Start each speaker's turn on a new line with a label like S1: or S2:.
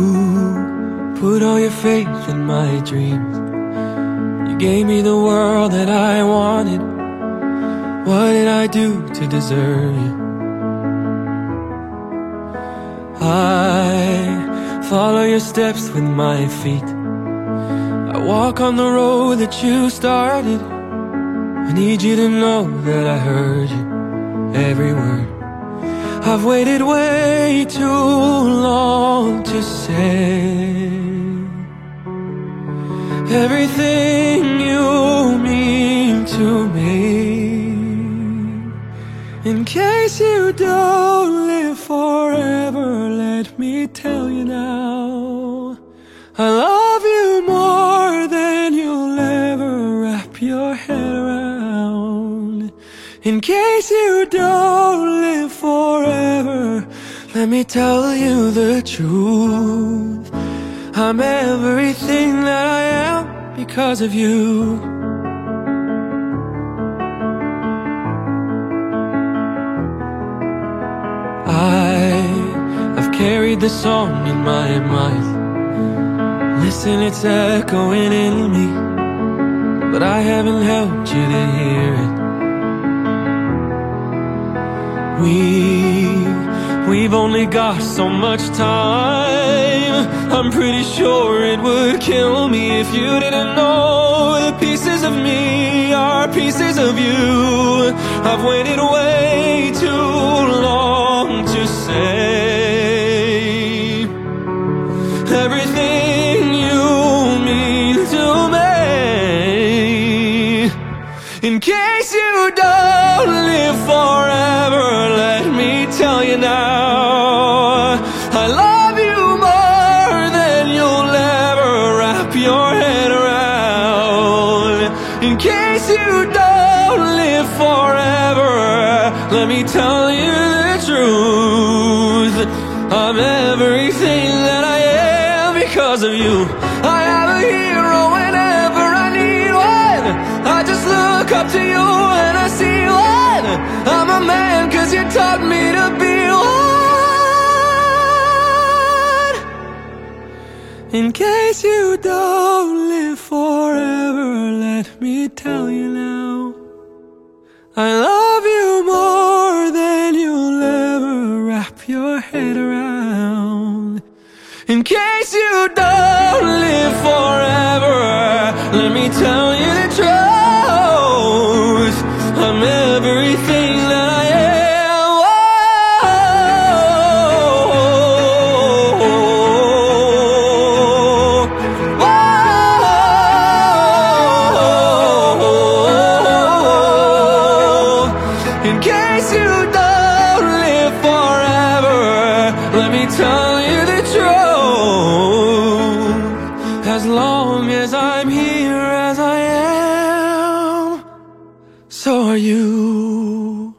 S1: put all your faith in my dreams. You gave me the world that I wanted. What did I do to deserve you? I follow your steps with my feet. I walk on the road that you started. I need you to know that I heard you, every word. I've waited way too long to say everything you mean to me. In case you don't live forever, let me tell you now, I love you more than you'll ever wrap your head around. In case you don't live forever, let me tell you the truth. I'm everything that I am because of you. I've carried the song in my mind. Listen, it's echoing in me, but I haven't helped you to hear it. We've only got so much time. I'm pretty sure it would kill me if you didn't know the pieces of me are pieces of you. I've waited way too long to say everything you mean to me. In case you don't live forever, let me tell you now, I love you more than you'll ever wrap your head around. In case you don't live forever, let me tell you the truth. I'm everything that I am because of you. I have a hero whenever I need one. I just look up to you and I see one. I'm a man 'cause you taught me to be one. In case you don't live forever, let me tell you now, I love you more than you'll ever wrap your head around. In case you don't live forever, let me tell you the truth. I'm everything that I am. In case you don't live forever, let me tell you the truth. As long as I'm here as I am, so are you.